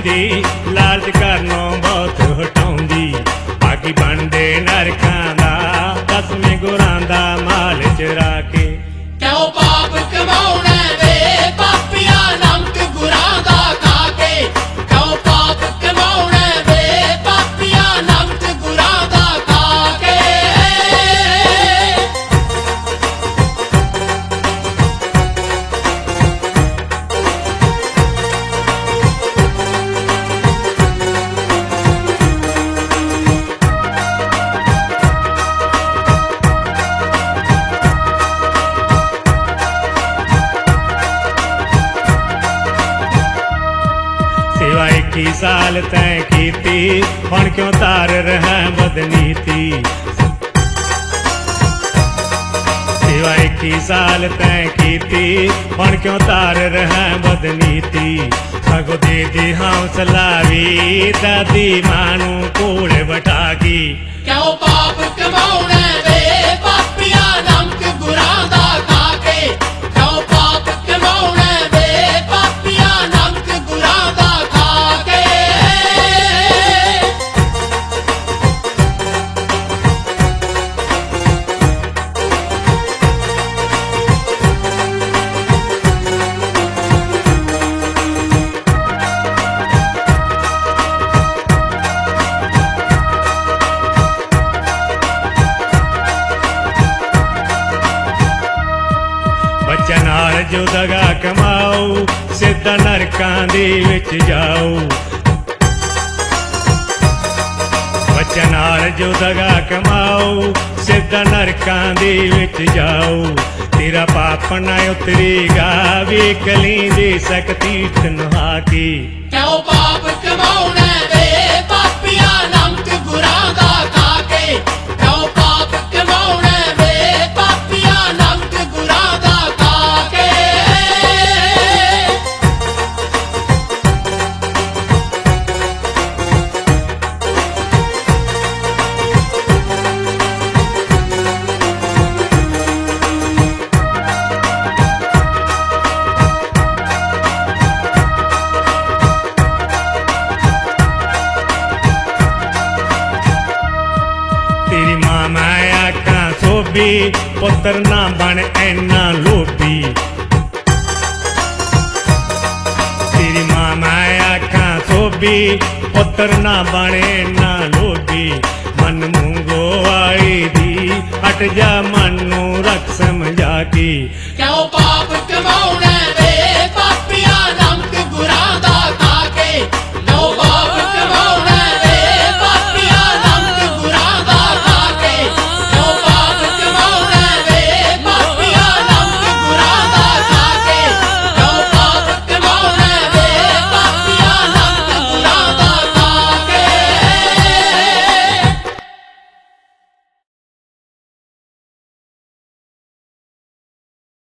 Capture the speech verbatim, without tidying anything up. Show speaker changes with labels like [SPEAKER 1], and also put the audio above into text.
[SPEAKER 1] दी लालच करनों बहुत हटाउंदी बाकी बनदे नरकां दा दसवें गुरां दा माल चुरा के
[SPEAKER 2] क्यों पाप कमाउणा वे पापिया नमक गुरां दा खा के क्यों पाप कमाउणा वे पापिया नमक गुरां दा खा के
[SPEAKER 1] सेवा इक्की साल तैं कीती हुण क्यों तार रहा बदनीति सेवा इक्की साल तैं कीती हुण क्यों तार रहा बदनीति सगो दे दी हौसला वी दादी मानू कोल बठा की
[SPEAKER 2] क्यों पाप कमाउणा वे पापिया नमक गुरां दा खा के क्यों पाप कमाउणा वे पापिया नमक गुरां दा खा के
[SPEAKER 1] बच्चा नाल जो दगा कमाओ सिद्धा नरकां दे विच जाओ बच्चा नाल जो दगा कमाओ सिद्धा नरकां दे विच जाओ तेरा पाप ना उतरेगा वेख लैंदे सकती तन्हा की
[SPEAKER 2] क्यों पाप कमाउणा वे पापिया नमक गुरां दा खा के क्यों पाप कमाउणा वे पापिया नमक गुरां दा खा के
[SPEAKER 1] तेरी मां मैं आखां सोबी पुत्र ना बन ऐना लोभी तेरी मां मैं आखां सोबी पुत्र ना बन ऐना लोभी मन मूंगो आई दी हट जा मन नू रख समझा की
[SPEAKER 2] क्यों पाप